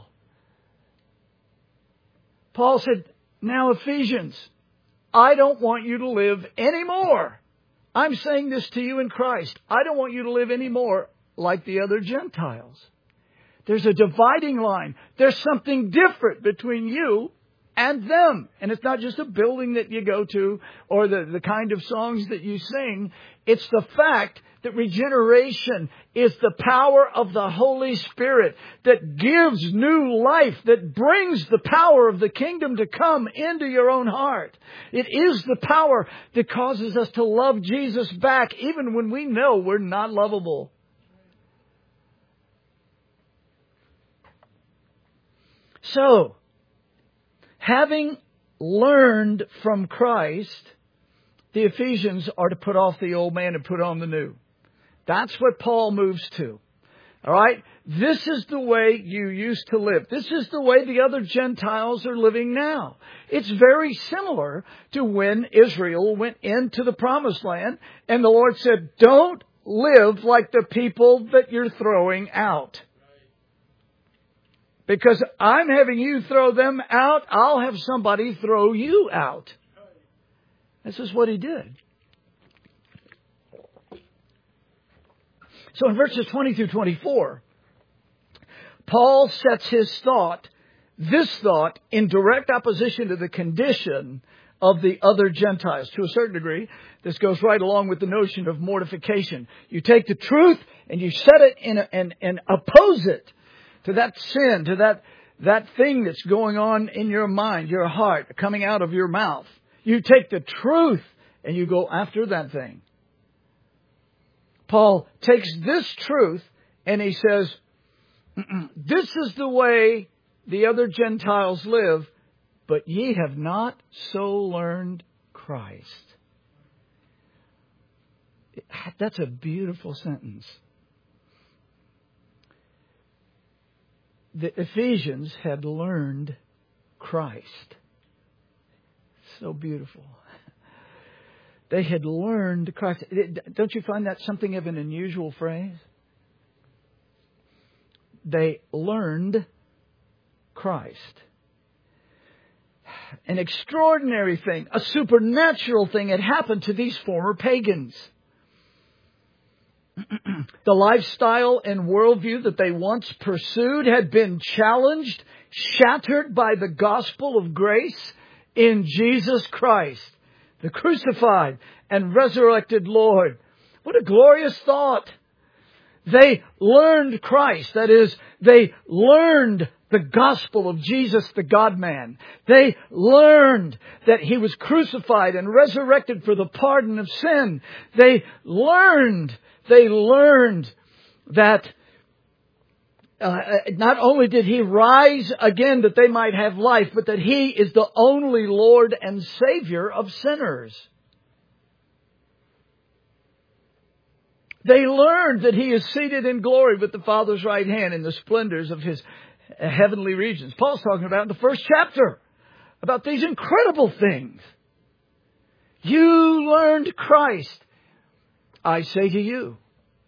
[SPEAKER 1] Paul said, now Ephesians, I don't want you to live anymore. I'm saying this to you in Christ. I don't want you to live anymore like the other Gentiles. There's a dividing line. There's something different between you and them. And it's not just a building that you go to or the kind of songs that you sing. It's the fact that regeneration is the power of the Holy Spirit that gives new life, that brings the power of the kingdom to come into your own heart. It is the power that causes us to love Jesus back even when we know we're not lovable. So, having learned from Christ, the Ephesians are to put off the old man and put on the new. That's what Paul moves to. All right? This is the way you used to live. This is the way the other Gentiles are living now. It's very similar to when Israel went into the Promised Land and the Lord said, don't live like the people that you're throwing out. Because I'm having you throw them out, I'll have somebody throw you out. This is what he did. So in verses 20 through 24, Paul sets this thought, in direct opposition to the condition of the other Gentiles. To a certain degree, this goes right along with the notion of mortification. You take the truth and you set it and oppose it to that sin, to that thing that's going on in your mind, your heart, coming out of your mouth. You take the truth and you go after that thing. Paul takes this truth and he says, this is the way the other Gentiles live, but ye have not so learned Christ. That's a beautiful sentence. The Ephesians had learned Christ. So beautiful. They had learned Christ. Don't you find that something of an unusual phrase? They learned Christ. An extraordinary thing, a supernatural thing had happened to these former pagans. The lifestyle and worldview that they once pursued had been challenged, shattered by the gospel of grace in Jesus Christ, the crucified and resurrected Lord. What a glorious thought. They learned Christ. That is, they learned the gospel of Jesus, the God-man. They learned that He was crucified and resurrected for the pardon of sin. They learned that not only did He rise again that they might have life, but that He is the only Lord and Savior of sinners. They learned that He is seated in glory with the Father's right hand in the splendors of His heavenly regions. Paul's talking about in the first chapter about these incredible things. You learned Christ. I say to you,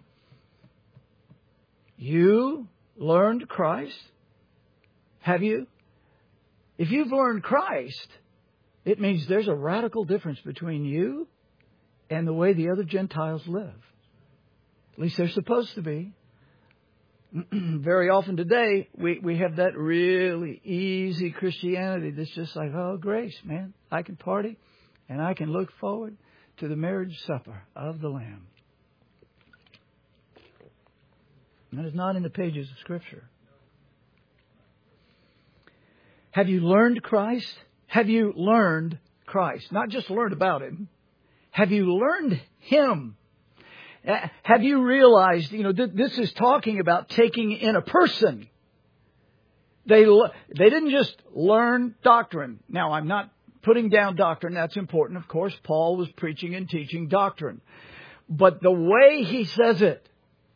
[SPEAKER 1] you learned Christ? Have you? If you've learned Christ, it means there's a radical difference between you and the way the other Gentiles live. At least they're supposed to be. Very often today, we have that really easy Christianity that's just like, oh, grace, man. I can party and I can look forward to the marriage supper of the Lamb. That is not in the pages of Scripture. Have you learned Christ? Have you learned Christ? Not just learned about Him. Have you learned Him? Have you realized, this is talking about taking in a person. They didn't just learn doctrine. Now, I'm not putting down doctrine. That's important. Of course, Paul was preaching and teaching doctrine. But the way he says it,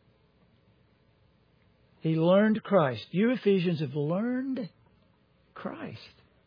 [SPEAKER 1] he learned Christ. You Ephesians have learned Christ.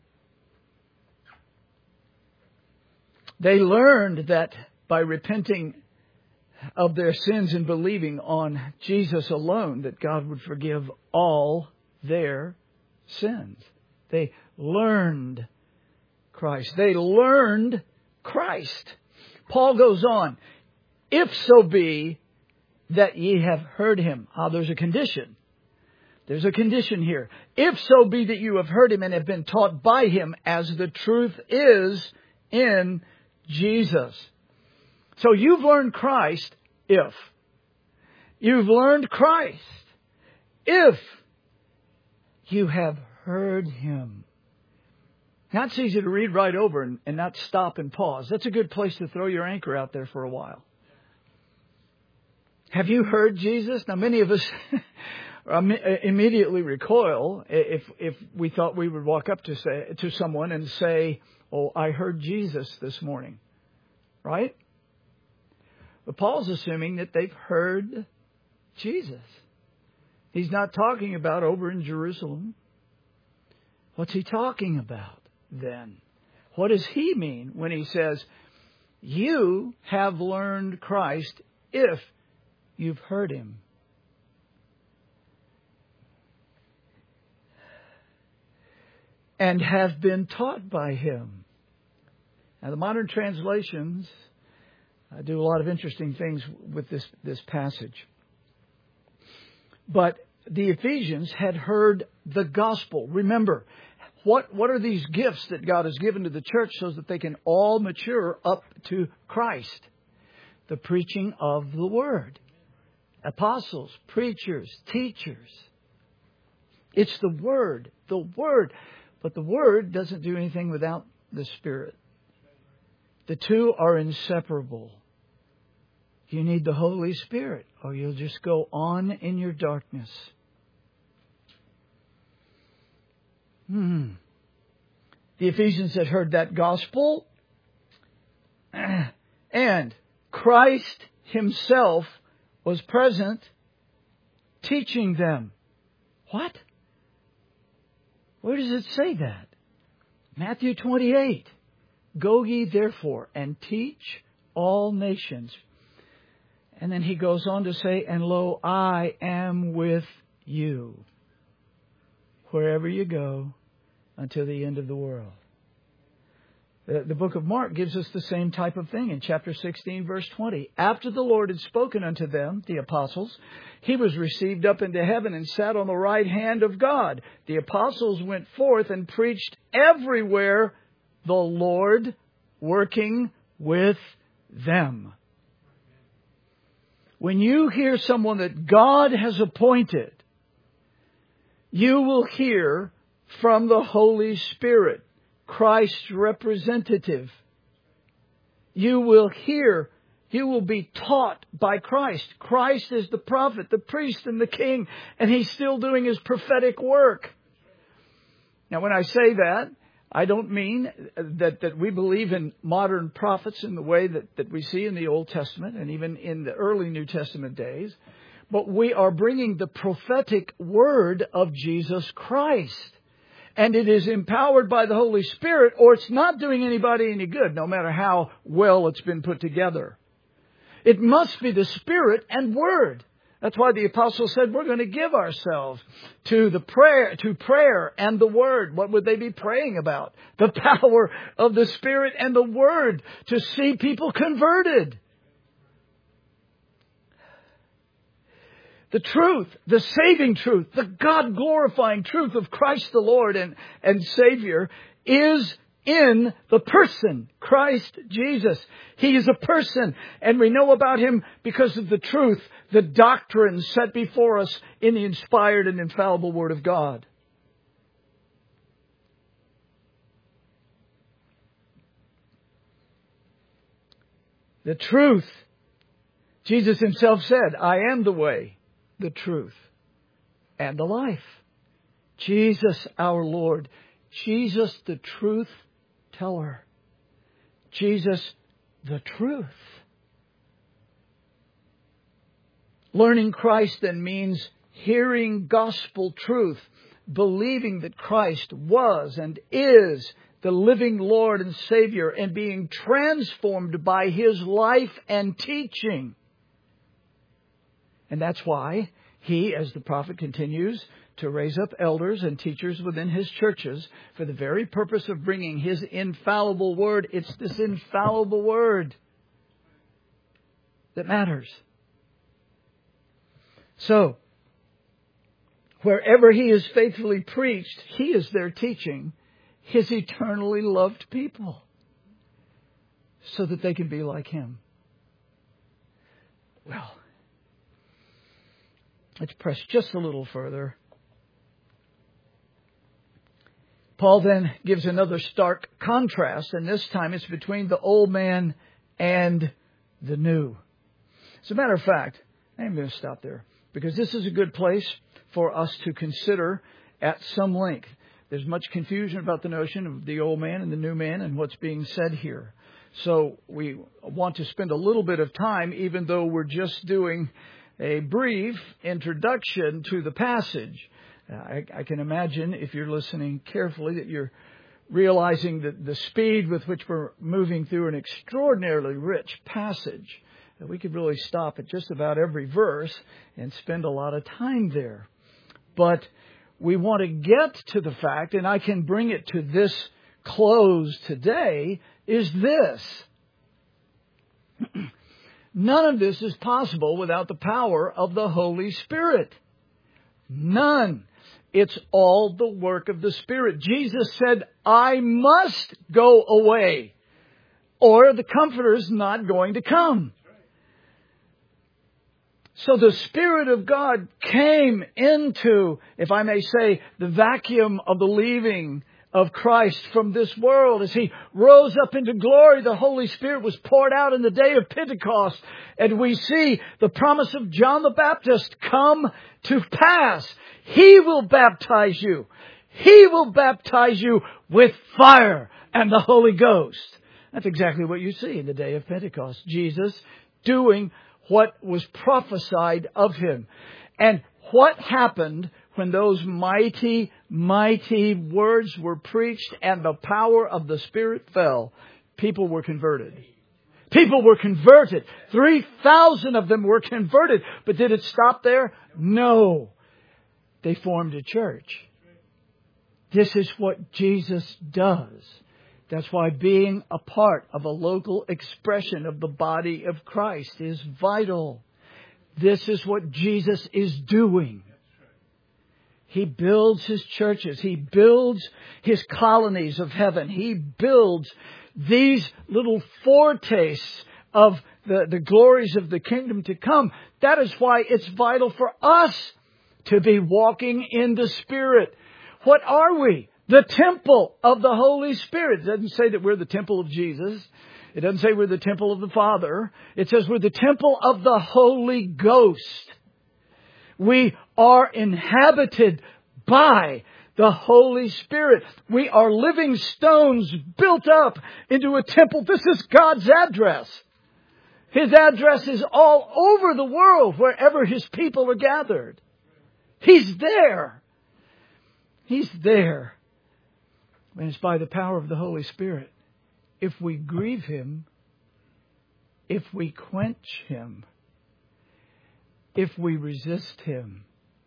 [SPEAKER 1] They learned that by repenting of their sins and believing on Jesus alone, that God would forgive all their sins. They learned Christ. They learned Christ. Paul goes on, if so be that ye have heard Him. There's a condition. There's a condition here. If so be that you have heard Him and have been taught by Him as the truth is in Jesus. So you've learned Christ if. You've learned Christ if you have heard Him. Now, it's easy to read right over and not stop and pause. That's a good place to throw your anchor out there for a while. Have you heard Jesus? Now, many of us immediately recoil if we thought we would walk up to someone and say, "Oh, I heard Jesus this morning," right? But Paul's assuming that they've heard Jesus. He's not talking about over in Jerusalem. What's he talking about then? What does he mean when he says, "You have learned Christ if you've heard Him"? And have been taught by Him. Now, the modern translations do a lot of interesting things with this passage. But the Ephesians had heard the gospel. Remember, what are these gifts that God has given to the church so that they can all mature up to Christ? The preaching of the Word. Apostles, preachers, teachers. It's the Word. The Word. But the Word doesn't do anything without the Spirit. The two are inseparable. You need the Holy Spirit, or you'll just go on in your darkness. The Ephesians had heard that gospel, and Christ Himself was present teaching them. What? Where does it say that? Matthew 28. Go ye therefore and teach all nations. And then he goes on to say, and lo, I am with you wherever you go until the end of the world. The book of Mark gives us the same type of thing in chapter 16, verse 20. After the Lord had spoken unto them, the apostles, He was received up into heaven and sat on the right hand of God. The apostles went forth and preached everywhere, the Lord working with them. When you hear someone that God has appointed, you will hear from the Holy Spirit, Christ's representative. You will hear, you will be taught by Christ. Christ is the prophet, the priest, and the king, and He's still doing His prophetic work. Now, when I say that, I don't mean that we believe in modern prophets in the way that we see in the Old Testament and even in the early New Testament days. But we are bringing the prophetic word of Jesus Christ. And it is empowered by the Holy Spirit, or it's not doing anybody any good, no matter how well it's been put together. It must be the Spirit and Word. That's why the apostle said, we're going to give ourselves to prayer and the Word. What would they be praying about? The power of the Spirit and the Word to see people converted. The truth, the saving truth, the God-glorifying truth of Christ the Lord and Savior is in the person, Christ Jesus. He is a person, and we know about Him because of the truth, the doctrine set before us in the inspired and infallible Word of God. The truth. Jesus Himself said, I am the way, the truth, and the life. Jesus our Lord. Jesus the truth teller. Jesus the truth. Learning Christ then means hearing gospel truth, believing that Christ was and is the living Lord and Savior, and being transformed by His life and teaching. And that's why He, as the prophet, continues to raise up elders and teachers within His churches for the very purpose of bringing His infallible Word. It's this infallible Word that matters. So, wherever He is faithfully preached, He is there teaching His eternally loved people so that they can be like Him. Well, let's press just a little further. Paul then gives another stark contrast, and this time it's between the old man and the new. As a matter of fact, I'm going to stop there, because this is a good place for us to consider at some length. There's much confusion about the notion of the old man and the new man and what's being said here. So we want to spend a little bit of time, even though we're just doing a brief introduction to the passage. I can imagine, if you're listening carefully, that you're realizing that the speed with which we're moving through an extraordinarily rich passage, that we could really stop at just about every verse and spend a lot of time there. But we want to get to the fact, and I can bring it to this close today, is this. None of this is possible without the power of the Holy Spirit. None. It's all the work of the Spirit. Jesus said, I must go away, or the Comforter is not going to come. So the Spirit of God came into, if I may say, the vacuum of the leaving of Christ from this world. As He rose up into glory, the Holy Spirit was poured out in the day of Pentecost. And we see the promise of John the Baptist come to pass. He will baptize you. He will baptize you with fire and the Holy Ghost. That's exactly what you see in the day of Pentecost. Jesus doing what was prophesied of Him. And what happened when those mighty, mighty words were preached and the power of the Spirit fell? People were converted. People were converted. 3,000 of them were converted. But did it stop there? No. They formed a church. This is what Jesus does. That's why being a part of a local expression of the body of Christ is vital. This is what Jesus is doing. He builds His churches. He builds His colonies of heaven. He builds these little foretastes of the glories of the kingdom to come. That is why it's vital for us to be walking in the Spirit. What are we? The temple of the Holy Spirit. It doesn't say that we're the temple of Jesus. It doesn't say we're the temple of the Father. It says we're the temple of the Holy Ghost. We are inhabited by the Holy Spirit. We are living stones built up into a temple. This is God's address. His address is all over the world, wherever His people are gathered. He's there. He's there. And it's by the power of the Holy Spirit. If we grieve Him, if we quench Him, if we resist Him,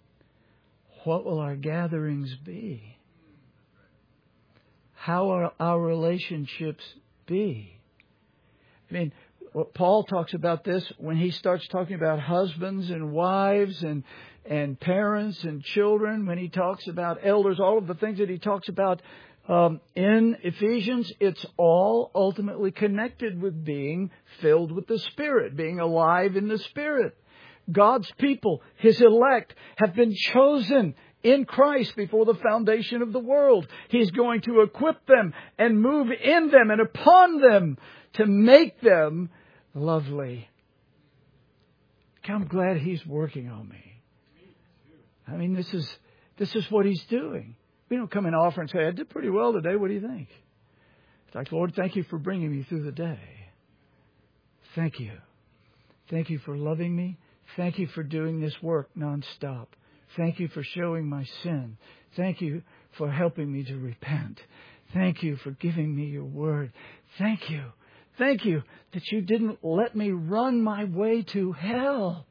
[SPEAKER 1] what will our gatherings be? How will our relationships be? I mean, Paul talks about this when he starts talking about husbands and wives and parents and children, when he talks about elders, all of the things that he talks about in Ephesians. It's all ultimately connected with being filled with the Spirit, being alive in the Spirit. God's people, His elect, have been chosen in Christ before the foundation of the world. He's going to equip them and move in them and upon them to make them lovely. I'm glad He's working on me. I mean, this is what He's doing. We don't come and offer and say, I did pretty well today. What do you think? It's like, Lord, thank You for bringing me through the day. Thank You. Thank You for loving me. Thank You for doing this work nonstop. Thank You for showing my sin. Thank You for helping me to repent. Thank You for giving me Your word. Thank You. Thank You that You didn't let me run my way to hell.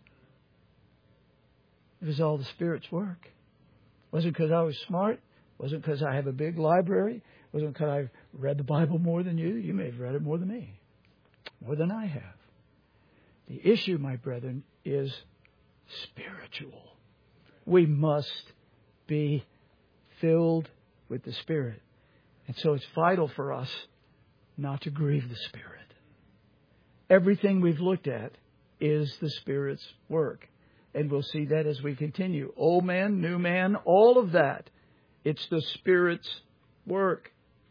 [SPEAKER 1] It was all the Spirit's work. It wasn't because I was smart. It wasn't because I have a big library. It wasn't because I read the Bible more than you. You may have read it more than me. More than I have. The issue, my brethren, is spiritual. We must be filled with the Spirit. And so it's vital for us not to grieve the Spirit. Everything we've looked at is the Spirit's work. And we'll see that as we continue. Old man, new man, all of that. It's the Spirit's work.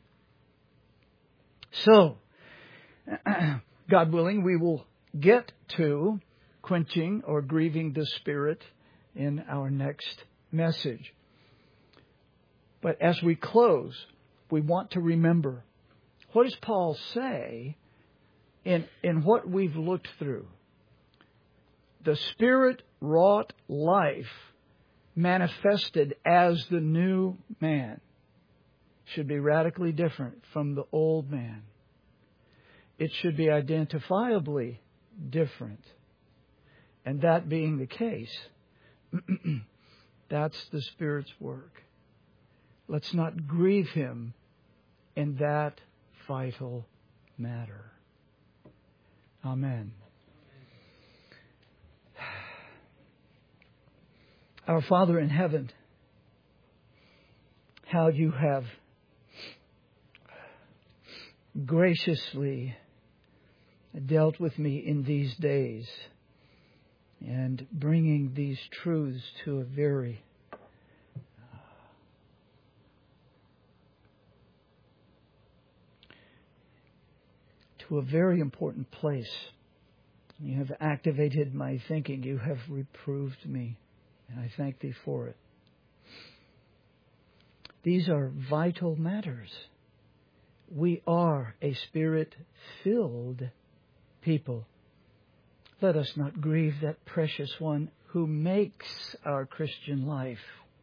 [SPEAKER 1] So, God willing, we will get to quenching or grieving the Spirit in our next message. But as we close, we want to remember, what does Paul say in what we've looked through? The Spirit-wrought life manifested as the new man should be radically different from the old man. It should be identifiably different. And that being the case, that's the Spirit's work. Let's not grieve Him in that vital matter. Amen. Our Father in heaven, how You have graciously dealt with me in these days and bringing these truths to a very important place. You have activated my thinking. You have reproved me, and I thank Thee for it. These are vital matters. We are a Spirit-filled people. Let us not grieve that precious one who makes our Christian life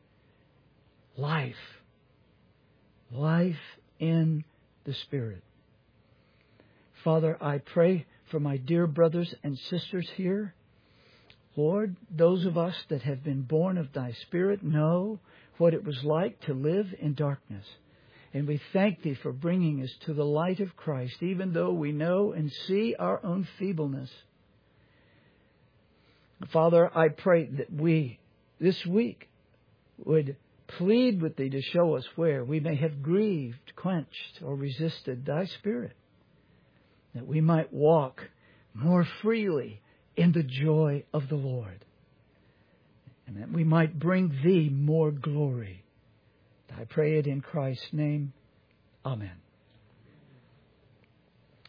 [SPEAKER 1] in the Spirit. Father, I pray for my dear brothers and sisters here. Lord, those of us that have been born of Thy Spirit know what it was like to live in darkness. And we thank Thee for bringing us to the light of Christ, even though we know and see our own feebleness. Father, I pray that we, this week, would plead with Thee to show us where we may have grieved, quenched, or resisted Thy Spirit, that we might walk more freely in the joy of the Lord, and that we might bring Thee more glory. I pray it in Christ's name. Amen.